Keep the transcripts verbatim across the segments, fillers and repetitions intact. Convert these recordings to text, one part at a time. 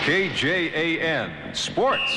K J A N Sports.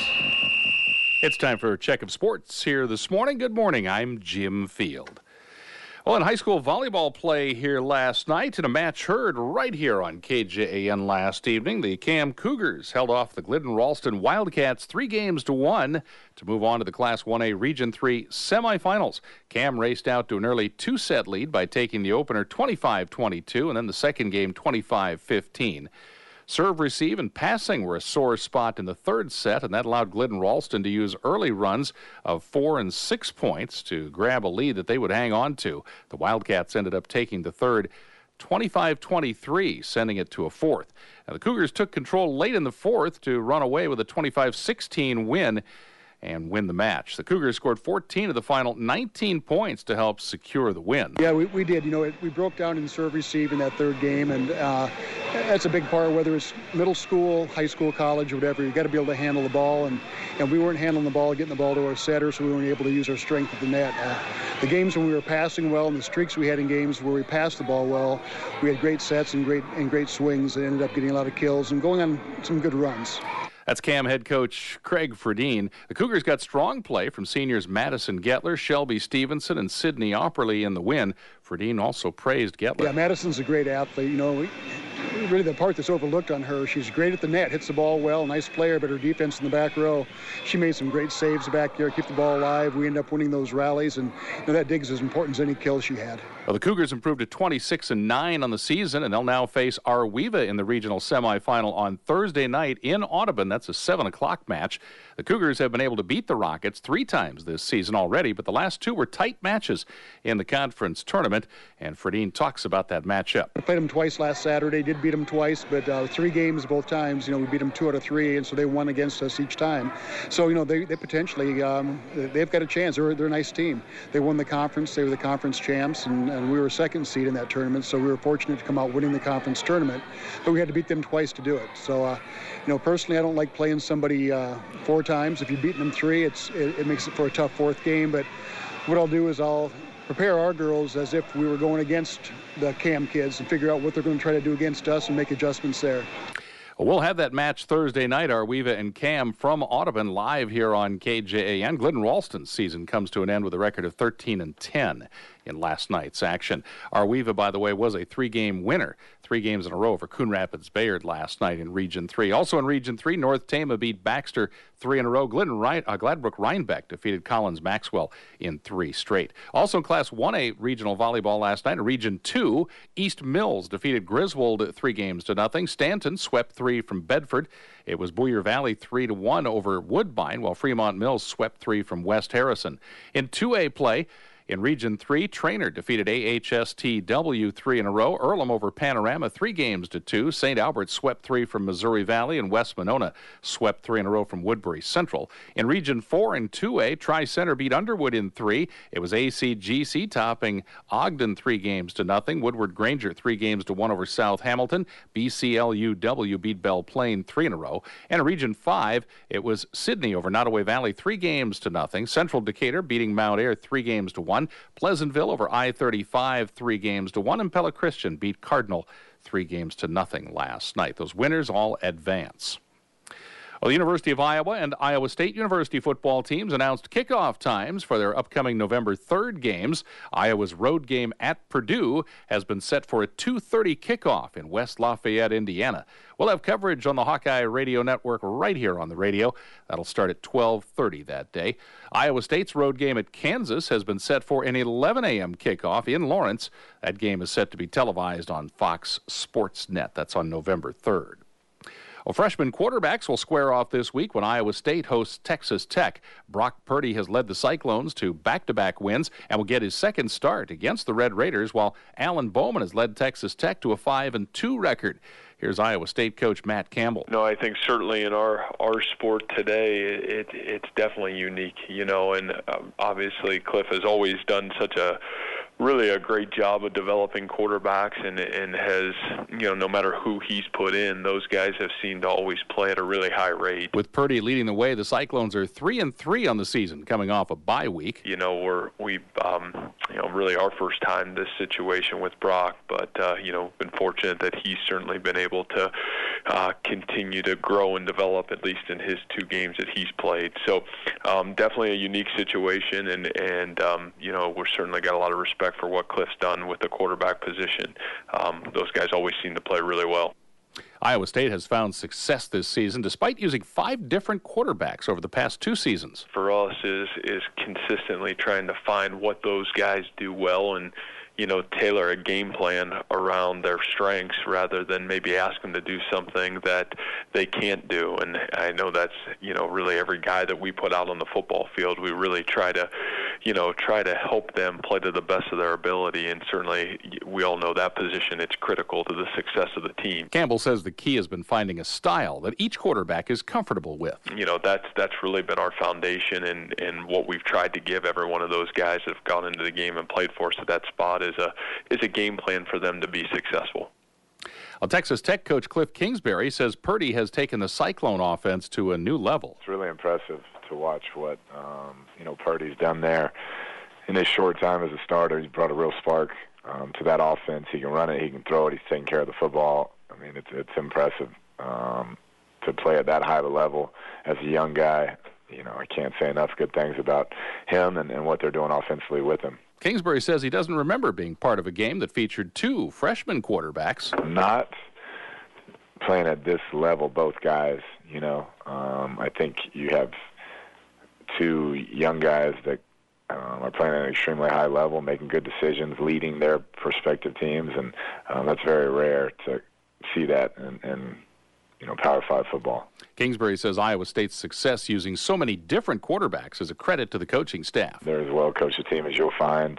It's time for a check of sports here this morning. Good morning. I'm Jim Field. Well, in high school volleyball play here last night, in a match heard right here on K J A N last evening, the Cam Cougars held off the Glidden Ralston Wildcats three games to one to move on to the Class one A Region three semifinals. Cam raced out to an early two-set lead by taking the opener twenty-five twenty-two and then the second game twenty-five fifteen. Serve, receive, and passing were a sore spot in the third set, and that allowed Glidden Ralston to use early runs of four and six points to grab a lead that they would hang on to. The Wildcats ended up taking the third twenty-five twenty-three, sending it to a fourth. Now, the Cougars took control late in the fourth to run away with a twenty-five sixteen win and win the match. The Cougars scored fourteen of the final nineteen points to help secure the win. Yeah, we, we did. You know, it, we broke down in serve receive in that third game, and uh, that's a big part, whether it's middle school, high school, college, or whatever. You got to be able to handle the ball, and, and we weren't handling the ball, getting the ball to our setter, so we weren't able to use our strength at the net. Uh, the games when we were passing well and the streaks we had in games where we passed the ball well, we had great sets and great and great swings and ended up getting a lot of kills and going on some good runs. That's Cam head coach Craig Fredine. The Cougars got strong play from seniors Madison Gettler, Shelby Stevenson, and Sydney Opperly in the win. Fredine also praised Gettler. Yeah, Madison's a great athlete. You know, really the part that's overlooked on her, she's great at the net, hits the ball well, nice player, but her defense in the back row, she made some great saves back there, keep the ball alive. We ended up winning those rallies, and you know, that dig is as important as any kill she had. Well, the Cougars improved to twenty-six and nine on the season, and they'll now face Arweva in the regional semifinal on Thursday night in Audubon. That's a seven o'clock match. The Cougars have been able to beat the Rockets three times this season already, but the last two were tight matches in the conference tournament, and Fredine talks about that matchup. We played them twice last Saturday, did beat them twice, but uh, three games both times. You know, we beat them two out of three, and so they won against us each time. So, you know, they, they potentially, um, they've got a chance. They're, they're a nice team. They won the conference. They were the conference champs, and, and we were second seed in that tournament, so we were fortunate to come out winning the conference tournament, but we had to beat them twice to do it. So, uh, you know, personally, I don't like playing somebody uh, four times. If you've beaten them three, it's, it, it makes it for a tough fourth game, but what I'll do is I'll prepare our girls as if we were going against the Cam kids and figure out what they're going to try to do against us and make adjustments there. We'll have that match Thursday night, Arweva and Cam from Audubon, live here on K J A N. Glidden Ralston's season comes to an end with a record of thirteen and ten in last night's action. Arweva, by the way, was a three-game winner, three games in a row for Coon Rapids Bayard last night in Region three. Also in Region three, North Tama beat Baxter three in a row. Glidden Ryan, uh, Gladbrook Rhinebeck defeated Collins Maxwell in three straight. Also in Class one A regional volleyball last night, in Region two, East Mills defeated Griswold three games to nothing. Stanton swept three from Bedford. It was Boyer Valley three to one over Woodbine, while Fremont Mills swept three from West Harrison. In two A play, in Region three, Trainer defeated A H S T W three in a row. Earlham over Panorama three games to two. Saint Albert swept three from Missouri Valley, and West Monona swept three in a row from Woodbury Central. In Region four and two A, Tri-Center beat Underwood in three. It was A C G C topping Ogden three games to nothing. Woodward Granger three games to one over South Hamilton. B C L U W beat Belle Plaine three in a row. And in Region five, it was Sydney over Nottoway Valley three games to nothing. Central Decatur beating Mount Ayr three games to one. Pleasantville over I thirty-five, three games to one, and Pella Christian beat Cardinal three games to nothing last night. Those winners all advance. Well, the University of Iowa and Iowa State University football teams announced kickoff times for their upcoming November third games. Iowa's road game at Purdue has been set for a two thirty kickoff in West Lafayette, Indiana. We'll have coverage on the Hawkeye Radio Network right here on the radio. That'll start at twelve thirty that day. Iowa State's road game at Kansas has been set for an eleven a.m. kickoff in Lawrence. That game is set to be televised on Fox Sports Net. That's on November third. Well, freshman quarterbacks will square off this week when Iowa State hosts Texas Tech. Brock Purdy has led the Cyclones to back-to-back wins and will get his second start against the Red Raiders, while Alan Bowman has led Texas Tech to a five and two record. Here's Iowa State coach Matt Campbell. No, I think certainly in our, our sport today, it, it's definitely unique, you know, and um, obviously Cliff has always done such a really a great job of developing quarterbacks, and and has, you know, no matter who he's put in, those guys have seemed to always play at a really high rate. With Purdy leading the way, the Cyclones are three and three on the season, coming off a bye week. You know, we're we um you know really our first time this situation with Brock, but uh, you know, been fortunate that he's certainly been able to uh, continue to grow and develop, at least in his two games that he's played. So um, definitely a unique situation, and, and um, you know, we're certainly got a lot of respect for what Cliff's done with the quarterback position. Um, those guys always seem to play really well. Iowa State has found success this season despite using five different quarterbacks over the past two seasons. For us is is consistently trying to find what those guys do well and, you know, tailor a game plan around their strengths rather than maybe ask them to do something that they can't do. And I know that's, you know, really every guy that we put out on the football field, we really try to, you know, try to help them play to the best of their ability. And certainly we all know that position, it's critical to the success of the team. Campbell says the key has been finding a style that each quarterback is comfortable with. You know, that's that's really been our foundation, and, and what we've tried to give every one of those guys that have gone into the game and played for us at that spot is a is a game plan for them to be successful. Well, Texas Tech coach Cliff Kingsbury says Purdy has taken the Cyclone offense to a new level. It's really impressive to watch what um, you know Purdy's done there in his short time as a starter. He's brought a real spark um, to that offense. He can run it, he can throw it, he's taking care of the football. I mean, it's it's impressive um, to play at that high of a level as a young guy. You know, I can't say enough good things about him and, and what they're doing offensively with him. Kingsbury says he doesn't remember being part of a game that featured two freshman quarterbacks. Not playing at this level, both guys, you know. Um, I think you have two young guys that um, are playing at an extremely high level, making good decisions, leading their prospective teams, and um, that's very rare to see that in, in you know, Power Five football. Kingsbury says Iowa State's success using so many different quarterbacks is a credit to the coaching staff. They're as well coached a team as you'll find,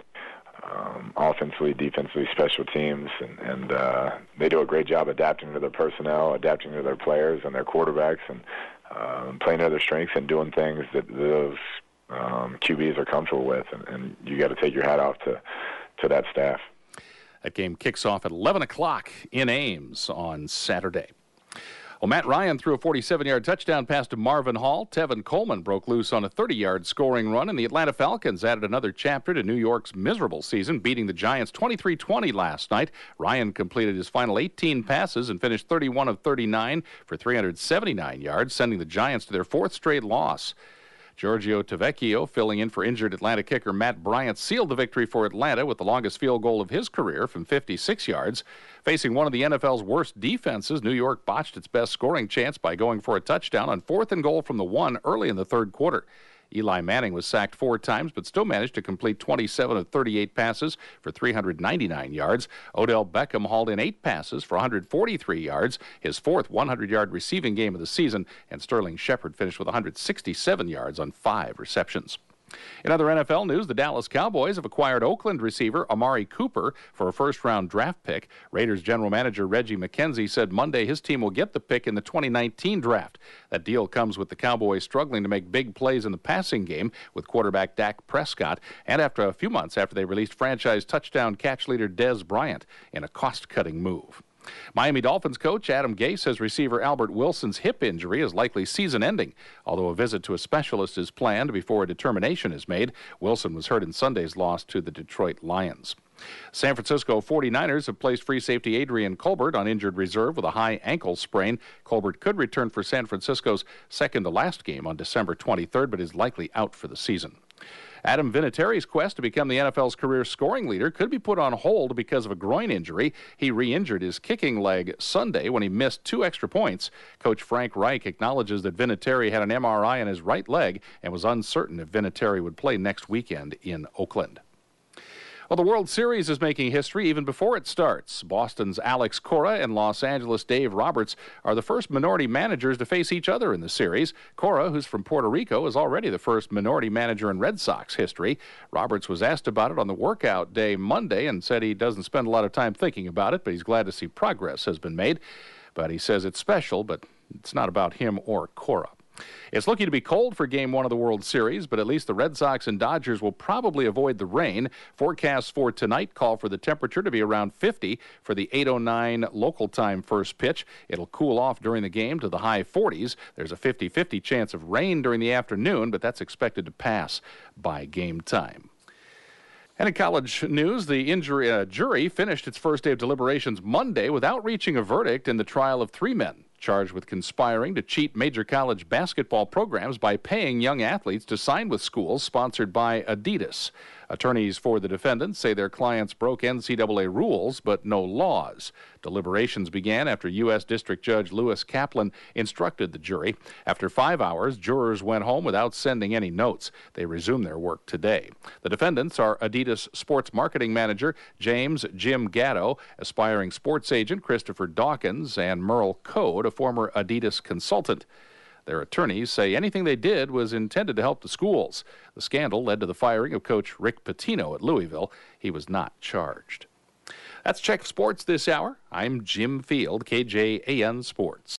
um, offensively, defensively, special teams, and, and uh, they do a great job adapting to their personnel, adapting to their players and their quarterbacks, and um, playing to their strengths and doing things that those um, Q Bs are comfortable with, and, and you got to take your hat off to, to that staff. That game kicks off at eleven o'clock in Ames on Saturday. Well, Matt Ryan threw a forty-seven-yard touchdown pass to Marvin Hall. Tevin Coleman broke loose on a thirty-yard scoring run, and the Atlanta Falcons added another chapter to New York's miserable season, beating the Giants twenty-three twenty last night. Ryan completed his final eighteen passes and finished thirty-one of thirty-nine for three hundred seventy-nine yards, sending the Giants to their fourth straight loss. Giorgio Tavecchio, filling in for injured Atlanta kicker Matt Bryant, sealed the victory for Atlanta with the longest field goal of his career from fifty-six yards. Facing one of the N F L's worst defenses, New York botched its best scoring chance by going for a touchdown on fourth and goal from the one early in the third quarter. Eli Manning was sacked four times, but still managed to complete twenty-seven of thirty-eight passes for three hundred ninety-nine yards. Odell Beckham hauled in eight passes for one hundred forty-three yards, his fourth hundred-yard receiving game of the season, and Sterling Shepard finished with one hundred sixty-seven yards on five receptions. In other N F L news, the Dallas Cowboys have acquired Oakland receiver Amari Cooper for a first-round draft pick. Raiders general manager Reggie McKenzie said Monday his team will get the pick in the twenty nineteen draft. That deal comes with the Cowboys struggling to make big plays in the passing game with quarterback Dak Prescott, and after a few months after they released franchise touchdown catch leader Dez Bryant in a cost-cutting move. Miami Dolphins coach Adam Gase says receiver Albert Wilson's hip injury is likely season-ending, although a visit to a specialist is planned before a determination is made. Wilson was hurt in Sunday's loss to the Detroit Lions. San Francisco forty-niners have placed free safety Adrian Colbert on injured reserve with a high ankle sprain. Colbert could return for San Francisco's second-to-last game on December twenty-third, but is likely out for the season. Adam Vinatieri's quest to become the N F L's career scoring leader could be put on hold because of a groin injury. He re-injured his kicking leg Sunday when he missed two extra points. Coach Frank Reich acknowledges that Vinatieri had an M R I on his right leg and was uncertain if Vinatieri would play next weekend in Oakland. Well, the World Series is making history even before it starts. Boston's Alex Cora and Los Angeles' Dave Roberts are the first minority managers to face each other in the series. Cora, who's from Puerto Rico, is already the first minority manager in Red Sox history. Roberts was asked about it on the workout day Monday and said he doesn't spend a lot of time thinking about it, but he's glad to see progress has been made. But he says it's special, but it's not about him or Cora. It's looking to be cold for Game one of the World Series, but at least the Red Sox and Dodgers will probably avoid the rain. Forecasts for tonight call for the temperature to be around fifty for the eight oh nine local time first pitch. It'll cool off during the game to the high forties. There's a fifty-fifty chance of rain during the afternoon, but that's expected to pass by game time. And in college news, the injury, uh, jury finished its first day of deliberations Monday without reaching a verdict in the trial of three men charged with conspiring to cheat major college basketball programs by paying young athletes to sign with schools sponsored by Adidas. Attorneys for the defendants say their clients broke N C double A rules but no laws. Deliberations began after U S District Judge Lewis Kaplan instructed the jury. After five hours, jurors went home without sending any notes. They resumed their work today. The defendants are Adidas sports marketing manager James Jim Gatto, aspiring sports agent Christopher Dawkins, and Merle Code, a former Adidas consultant. Their attorneys say anything they did was intended to help the schools. The scandal led to the firing of coach Rick Pitino at Louisville. He was not charged. That's Check Sports this hour. I'm Jim Field, K J A N Sports.